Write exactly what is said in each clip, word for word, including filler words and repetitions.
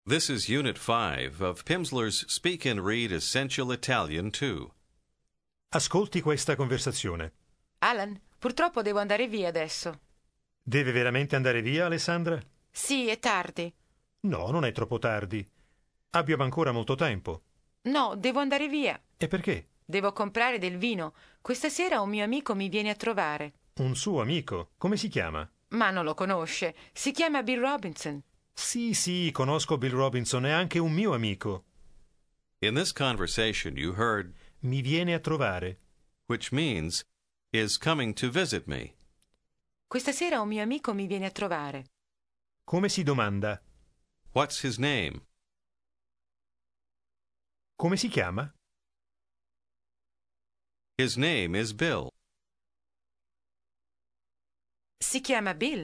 This is Unit five of Pimsleur's Speak and Read Essential Italian two. Ascolti questa conversazione. Alan, purtroppo devo andare via adesso. Deve veramente andare via, Alessandra? Sì, è tardi. No, non è troppo tardi. Abbiamo ancora molto tempo. No, devo andare via. E perché? Devo comprare del vino. Questa sera un mio amico mi viene a trovare. Un suo amico. Come si chiama? Ma non lo conosce. Si chiama Bill Robinson. Sì, sì, conosco Bill Robinson, è anche un mio amico. In this conversation you heard, Mi viene a trovare. which means, is coming to visit me. Questa sera un mio amico mi viene a trovare. Come si domanda? What's his name? Come si chiama? His name is Bill. Si chiama Bill.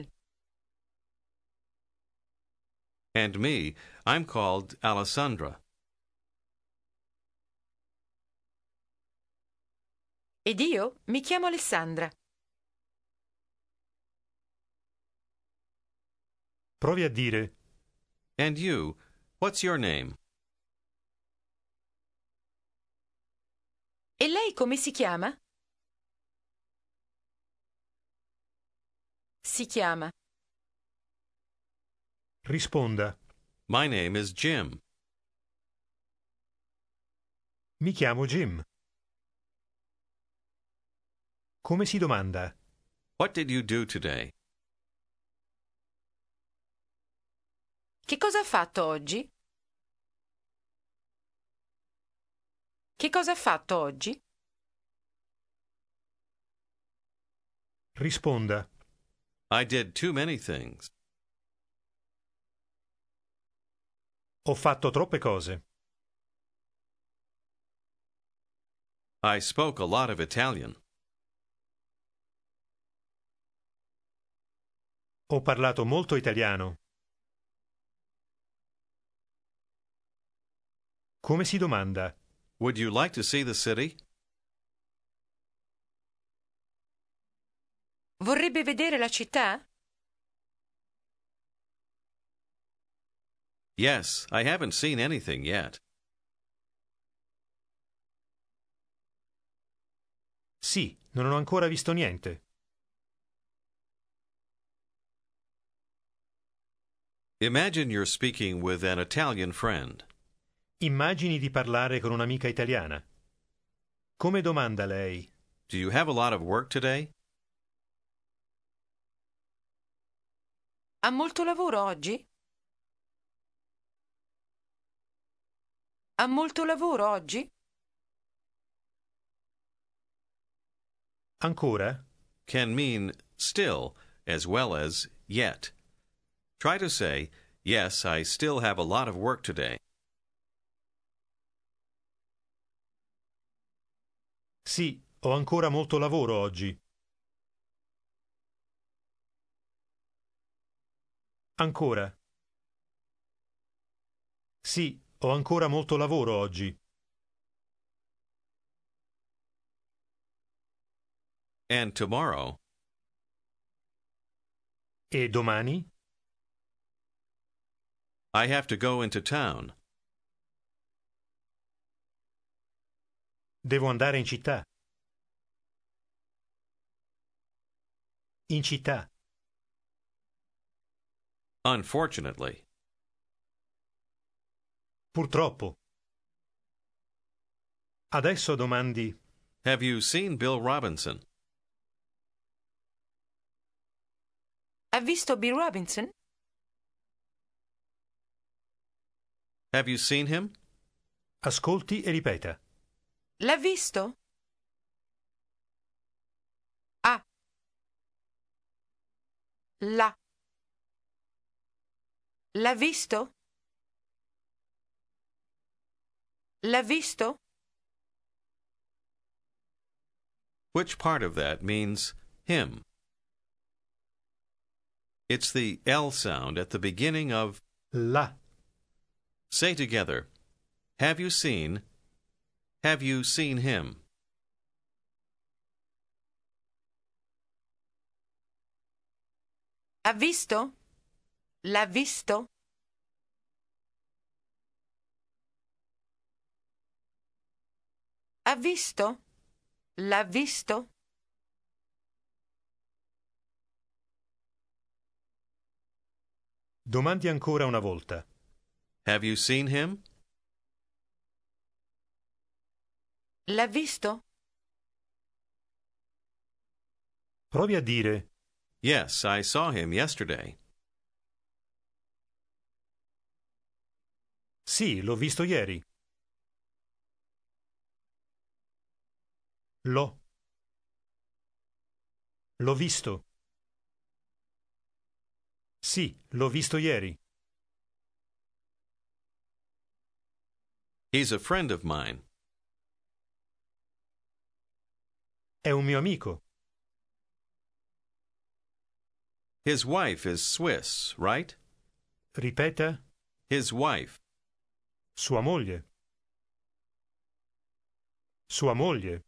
And me, I'm called Alessandra. Ed io mi chiamo Alessandra. Provi a dire. And you, what's your name? E lei come si chiama? Si chiama. Risponda. My name is Jim. Mi chiamo Jim. Come si domanda? What did you do today? Che cosa ha fatto oggi? Che cosa ha fatto oggi? Risponda. I did too many things. Ho fatto troppe cose. I spoke a lot of Italian. Ho parlato molto italiano. Come si domanda? Would you like to see the city? Vorrebbe vedere la città? Yes, I haven't seen anything yet. Sì, non ho ancora visto niente. Imagine you're speaking with an Italian friend. Immagini di parlare con un'amica italiana. Come domanda lei? Do you have a lot of work today? Ha molto lavoro oggi? Ha molto lavoro oggi? Ancora? Can mean still as well as yet. Try to say, yes, I still have a lot of work today. Sì, ho ancora molto lavoro oggi. Ancora. Sì, ho ancora molto lavoro oggi. And tomorrow, E domani? I have to go into town. Devo andare in città. In città. Unfortunately. Purtroppo. Adesso domandi. Have you seen Bill Robinson? Ha visto Bill Robinson? Have you seen him? Ascolti e ripeta. L'ha visto? Ah. L'ha. L'ha visto? L'ha visto? Which part of that means him? It's the L sound at the beginning of. La. Say together, have you seen? Have you seen him? Ha visto? L'ha visto? Ha visto? L'ha visto? Domandi ancora una volta. Have you seen him? L'ha visto? Provi a dire Yes, I saw him yesterday. sì, l'ho visto ieri. L'ho. L'ho visto. Sì, l'ho visto ieri. He's a friend of mine. È un mio amico. His wife is Swiss, right? Ripeta, His wife. sua moglie. Sua moglie.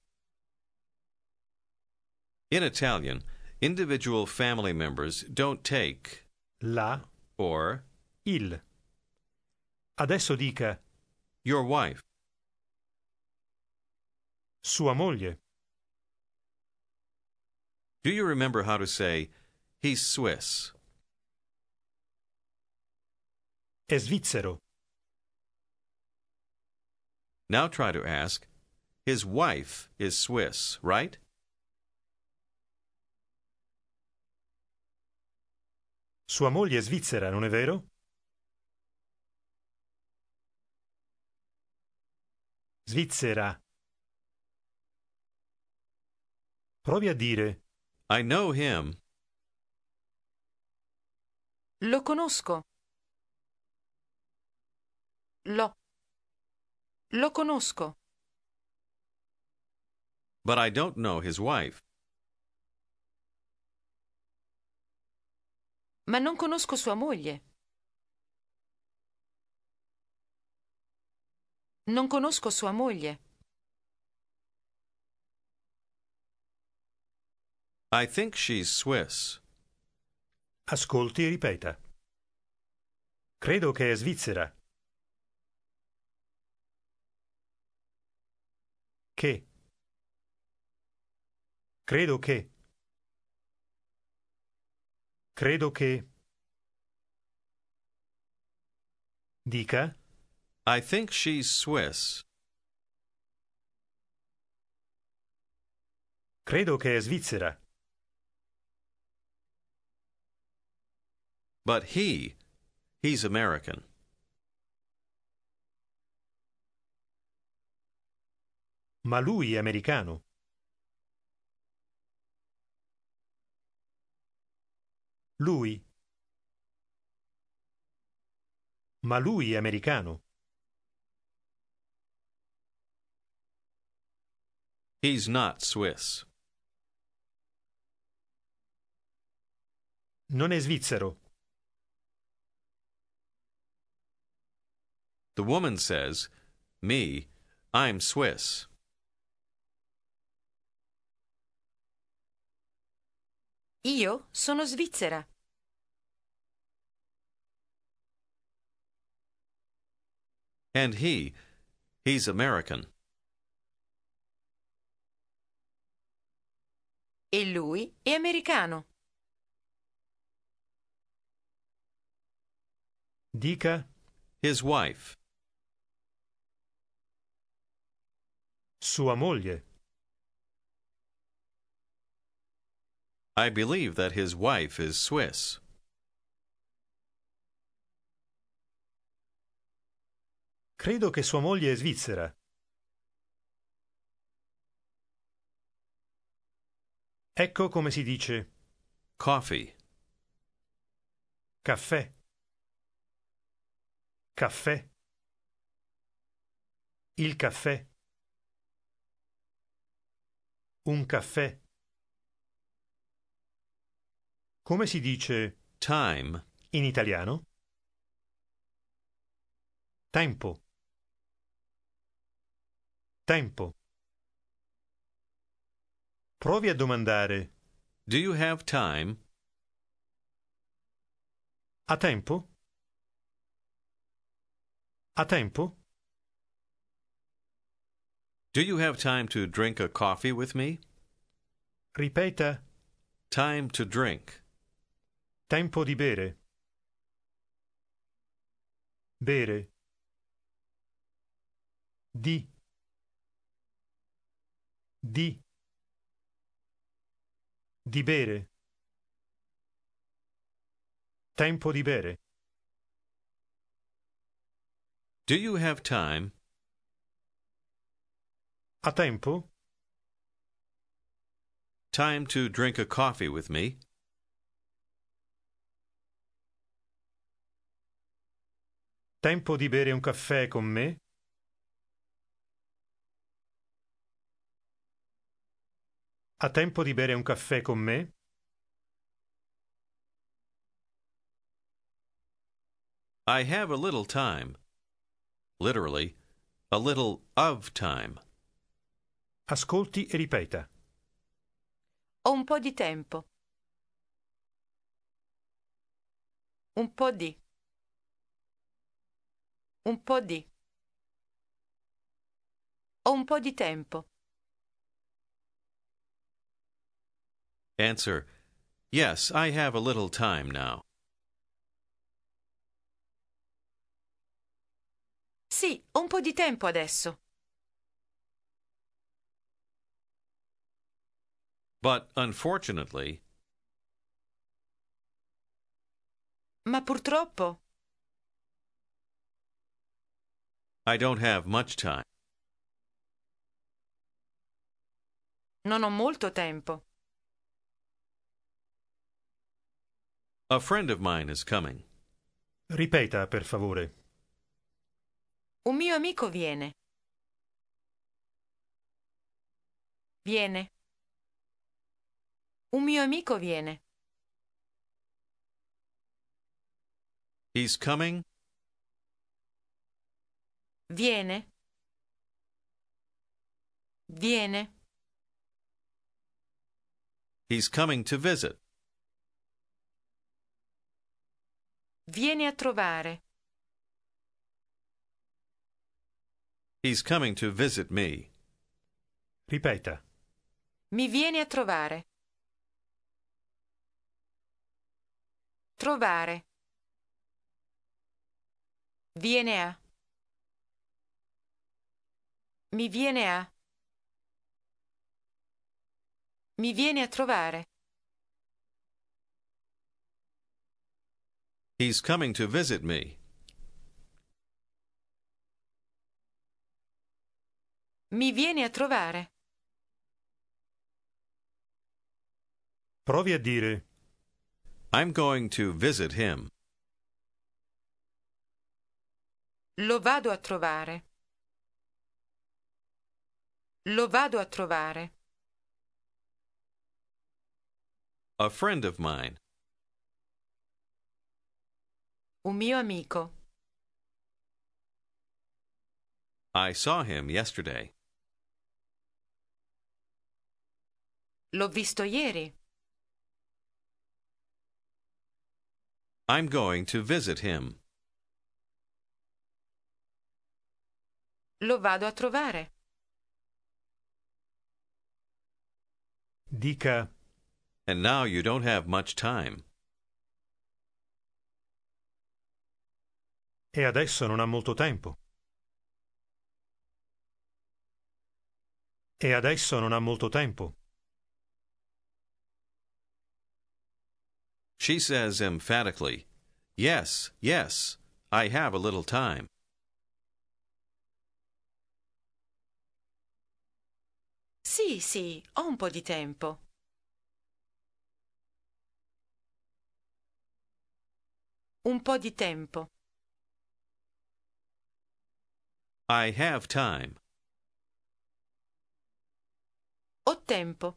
In Italian, individual family members don't take La, or il. Adesso dica your wife. sua moglie. Do you remember how to say, he's Swiss? È svizzero. Now try to ask, his wife is Swiss, right? Sua moglie è svizzera, non è vero? Svizzera. Provi a dire I know him. Lo conosco. L'ho. Lo conosco. But I don't know his wife. Ma non conosco sua moglie. Non conosco sua moglie. I think she's Swiss. ascolti e ripeta. Credo che è svizzera. Che. Credo che. Credo che. Dica. I think she's Swiss. Credo che è svizzera. But he, he's American. Ma lui è americano. Lui. Ma lui è americano. He's not Swiss. Non è svizzero. The woman says, me, I'm Swiss. Io sono svizzera. And he, he's American. E lui è americano. Dica. His wife. Sua moglie. I believe that his wife is Swiss. Credo che sua moglie è svizzera. Ecco come si dice Coffee. caffè. Caffè. Il caffè. Un caffè. Come si dice Time. in italiano? Tempo. Tempo. Provi a domandare Do you have time? ha tempo? Ha tempo? Do you have time to drink a coffee with me? Ripeta. Time to drink. Tempo di bere. Bere. Di. Di. Di bere. Tempo di bere. Do you have time? Ha tempo? Time to drink a coffee with me? Tempo di bere un caffè con me? Ha tempo di bere un caffè con me? I have a little time. Literally, a little of time. Ascolti e ripeta. Ho un po' di tempo. Un po' di. Un po' di. Ho un po' di tempo. Answer: Yes, I have a little time now. Sì, ho un po' di tempo adesso. But unfortunately, Ma purtroppo I don't have much time. non ho molto tempo. A friend of mine is coming. Ripeta, per favore. Un mio amico viene. Viene. Un mio amico viene. He's coming. Viene. Viene. He's coming to visit. Vieni a trovare. He's coming to visit me. Ripeta. Mi vieni a trovare. Trovare. Viene a. Mi viene a. Mi viene a trovare. He's coming to visit me. Mi vieni a trovare. Provi a dire. I'm going to visit him. Lo vado a trovare. Lo vado a trovare. A friend of mine. Un mio amico. I saw him yesterday. L'ho visto ieri. I'm going to visit him. Lo vado a trovare. Dica. And now you don't have much time. E adesso non ha molto tempo. E adesso non ha molto tempo. She says emphatically, Yes, yes, I have a little time. Sì, sì, ho un po' di tempo. Un po' di tempo. I have time. Ho tempo.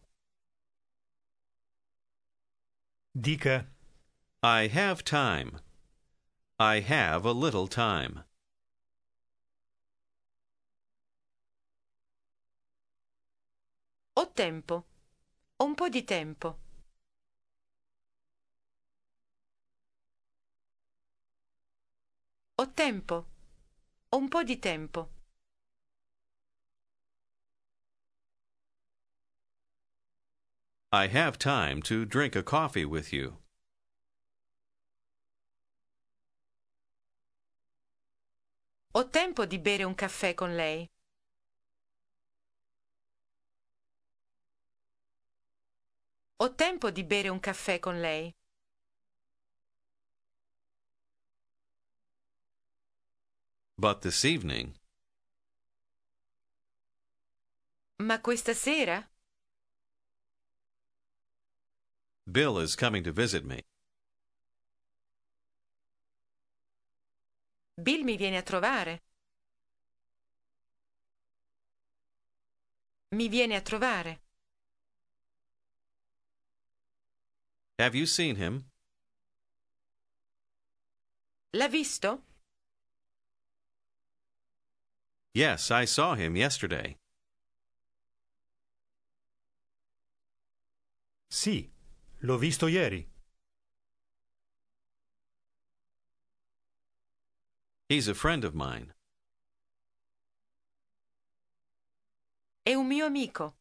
Dica. I have time. I have a little time. Ho tempo. Ho un po' di tempo. Ho tempo. Ho un po' di tempo. I have time to drink a coffee with you. Ho tempo di bere un caffè con lei. Ho tempo di bere un caffè con lei. But this evening, Ma questa sera? Bill is coming to visit me. Bill mi viene a trovare. Mi viene a trovare. Have you seen him? L'ha visto? Yes, I saw him yesterday. Sì, l'ho visto ieri. He's a friend of mine. È un mio amico.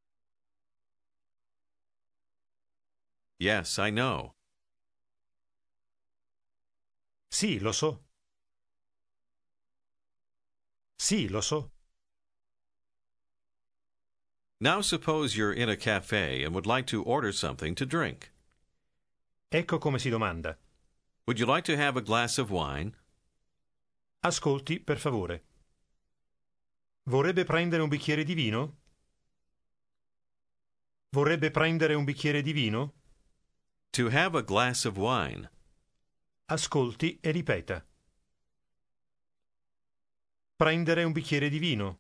Yes, I know. Sì, lo so. Sì, lo so. Now suppose you're in a cafe and would like to order something to drink. Ecco come si domanda. Would you like to have a glass of wine? Ascolti, per favore. Vorrebbe prendere un bicchiere di vino? Vorrebbe prendere un bicchiere di vino? To have a glass of wine. Ascolti e ripeta. Prendere un bicchiere di vino.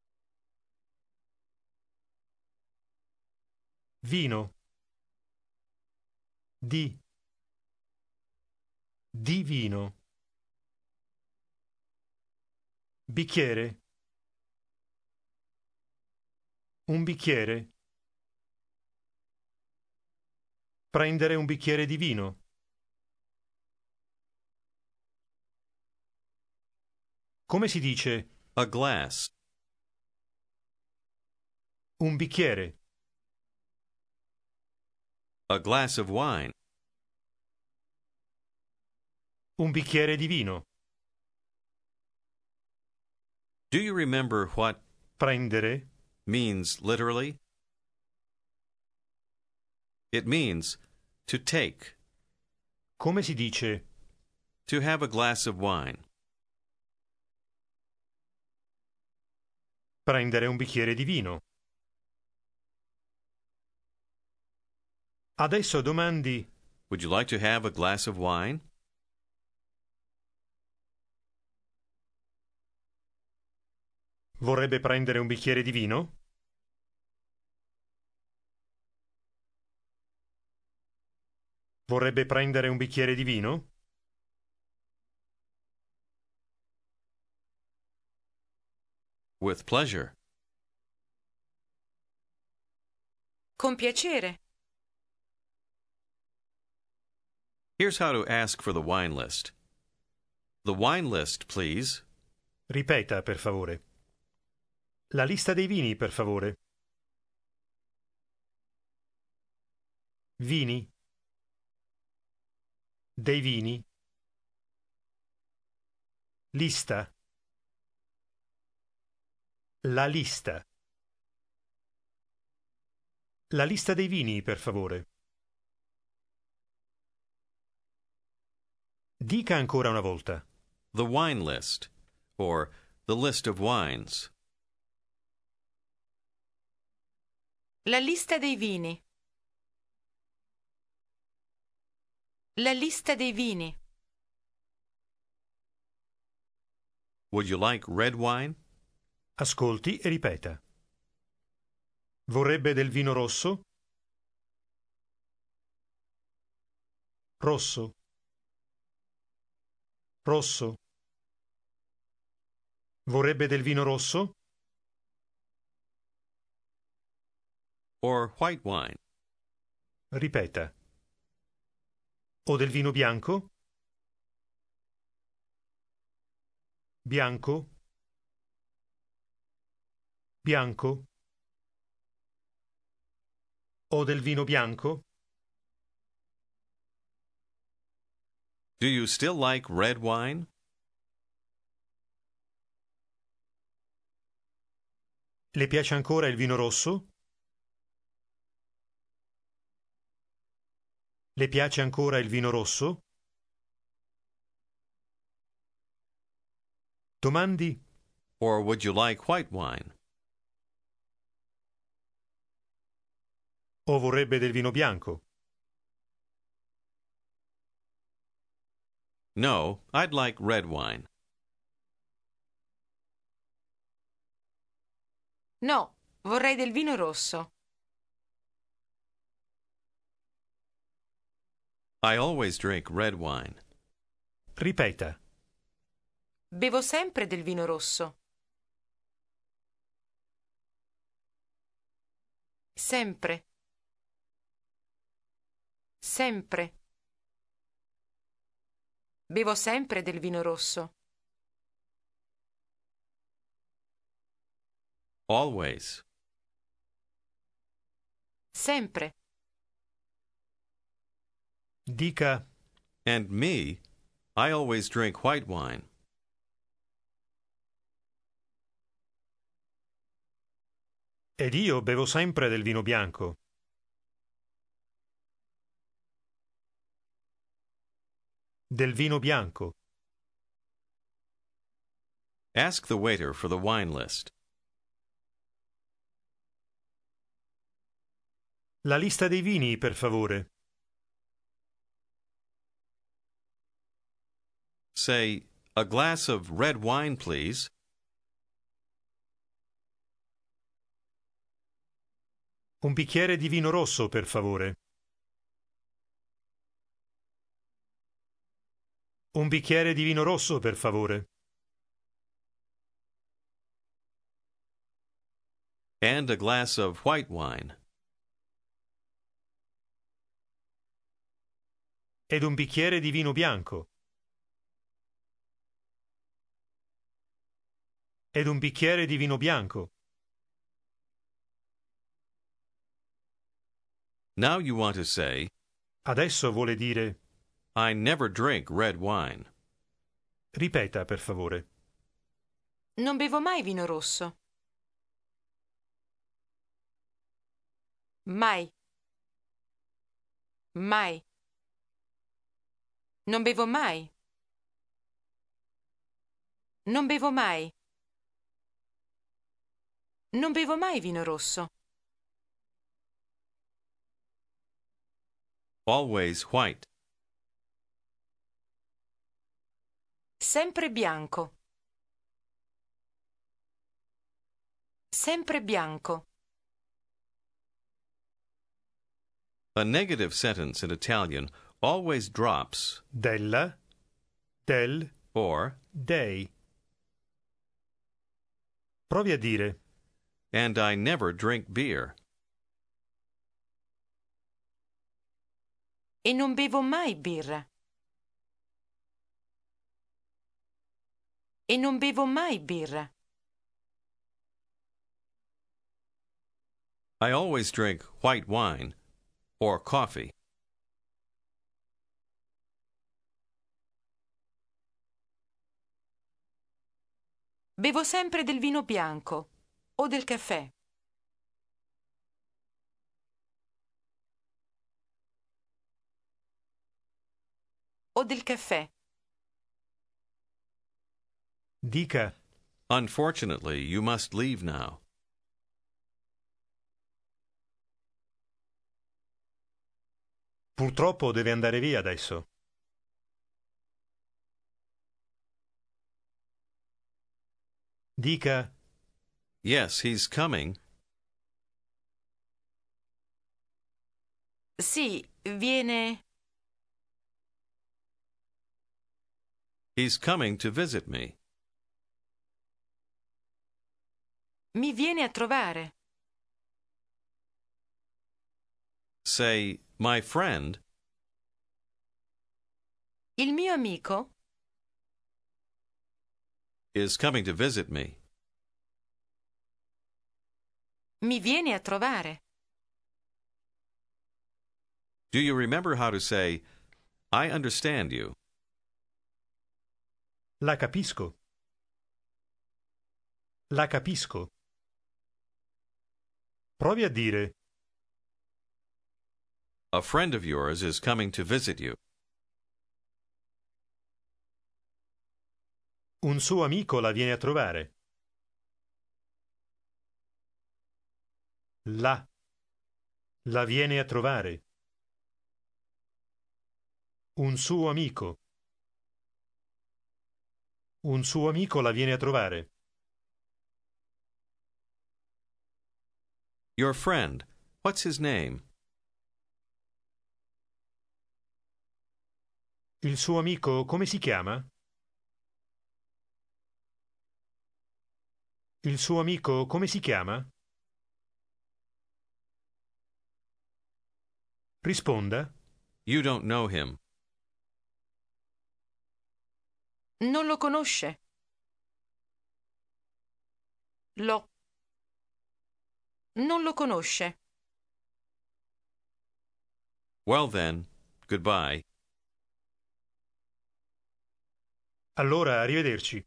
Vino. Di. Di vino. Bicchiere. Un bicchiere. Prendere un bicchiere di vino. Come si dice A glass. un bicchiere? A glass of wine. Un bicchiere di vino. Do you remember what Prendere. means literally? It means to take, Come si dice to have a glass of wine. prendere un bicchiere di vino? Adesso domandi Would you like to have a glass of wine? vorrebbe prendere un bicchiere di vino? Vorrebbe prendere un bicchiere di vino? With pleasure. Con piacere. Here's how to ask for the wine list. The wine list, please. Ripeta, per favore. La lista dei vini, per favore. Vini. Dei vini. Lista. La lista. La lista dei vini, per favore. Dica ancora una volta. The wine list, or the list of wines. La lista dei vini. La lista dei vini. Would you like red wine? Ascolti e ripeta. Vorrebbe del vino rosso? Rosso. Rosso. Vorrebbe del vino rosso? Or white wine? Ripeta. O del vino bianco? Bianco. Bianco. O del vino bianco? Do you still like red wine? Le piace ancora il vino rosso? Le piace ancora il vino rosso? Domandi Or would you like white wine? o vorrebbe del vino bianco? No, I'd like red wine. No, vorrei del vino rosso. I always drink red wine. Ripeta. Bevo sempre del vino rosso. Sempre. Sempre. Bevo sempre del vino rosso. Always. Sempre. Dica And me, I always drink white wine. ed io bevo sempre del vino bianco. Del vino bianco. Ask the waiter for the wine list. La lista dei vini, per favore. Say, a glass of red wine, please. Un bicchiere di vino rosso, per favore. Un bicchiere di vino rosso, per favore. And a glass of white wine. Ed un bicchiere di vino bianco. Ed un bicchiere di vino bianco. Now you want to say, Adesso vuole dire. I never drink red wine. Ripeta, per favore. Non bevo mai vino rosso. Mai. Mai. Non bevo mai. Non bevo mai. Non bevo mai vino rosso. Always white. Sempre bianco. Sempre bianco. A negative sentence in Italian always drops Della. Del. or Dei. Provi a dire. and I never drink beer. E non bevo mai birra. E non bevo mai birra. I always drink white wine or coffee. Bevo sempre del vino bianco o del caffè. O del caffè. Dica. Unfortunately, you must leave now. Purtroppo deve andare via adesso. Dica. Yes, he's coming. Sì, viene. He's coming to visit me. Mi viene a trovare. Say, my friend Il mio amico is coming to visit me. mi viene a trovare. Do you remember how to say, I understand you? La capisco. La capisco. Provi a dire A friend of yours is coming to visit you. un suo amico la viene a trovare. La. La viene a trovare. Un suo amico. Un suo amico la viene a trovare. Your friend, what's his name? Il suo amico come si chiama? Il suo amico come si chiama? Risponda. You don't know him. Non lo conosce. Lo. Non lo conosce. Well then, goodbye. Allora, arrivederci.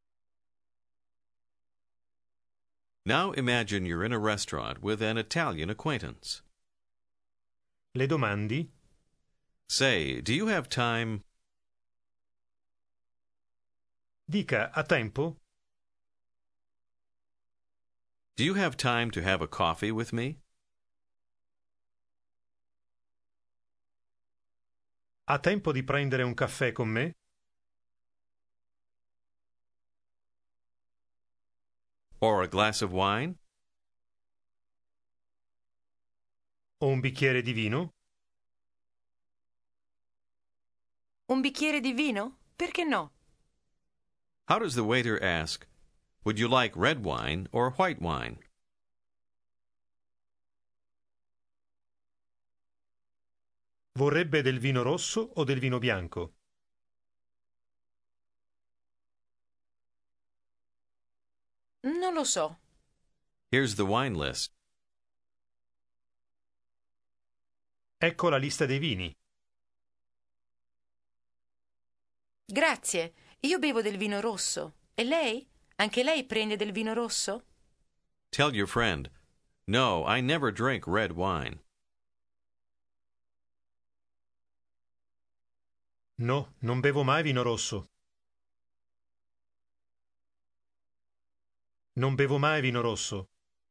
Now imagine you're in a restaurant with an Italian acquaintance. Le domandi? Say, do you have time? Dica, ha tempo? Do you have time to have a coffee with me? Ha tempo di prendere un caffè con me? Or a glass of wine? O un bicchiere di vino? Un bicchiere di vino? Perché no? How does the waiter ask, would you like red wine or white wine? Vorrebbe del vino rosso o del vino bianco? Non lo so. Here's the wine list. Ecco la lista dei vini. Grazie, io bevo del vino rosso. E lei? Anche lei prende del vino rosso? Tell your friend, no, I never drink red wine. No, non bevo mai vino rosso. Non bevo mai vino rosso.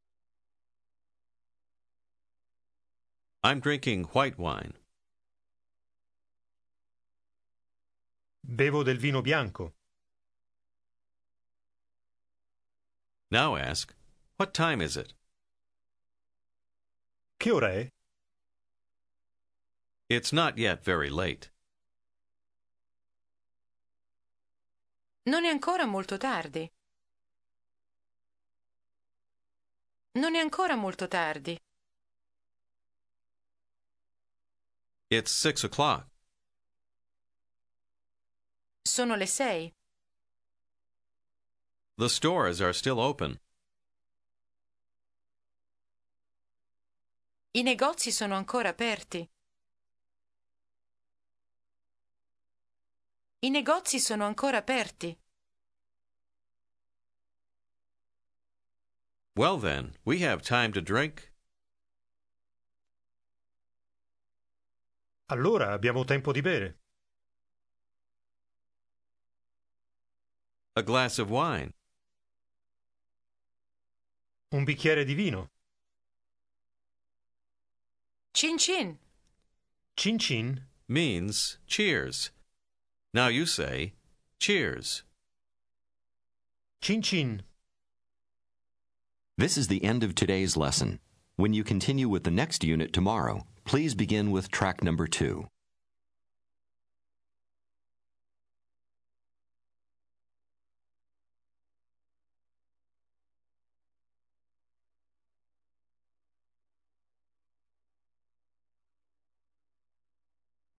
I'm drinking white wine. Bevo del vino bianco. Now ask, what time is it? Che ora è? It's not yet very late. Non è ancora molto tardi. Non è ancora molto tardi. It's six o'clock. Sono le sei. The stores are still open. I negozi sono ancora aperti. I negozi sono ancora aperti. Well then, we have time to drink. Allora abbiamo tempo di bere. A glass of wine. Un bicchiere di vino. Cin cin. Cin cin. Means cheers. Now you say, cheers. Cin cin. This is the end of today's lesson. When you continue with the next unit tomorrow, please begin with track number two.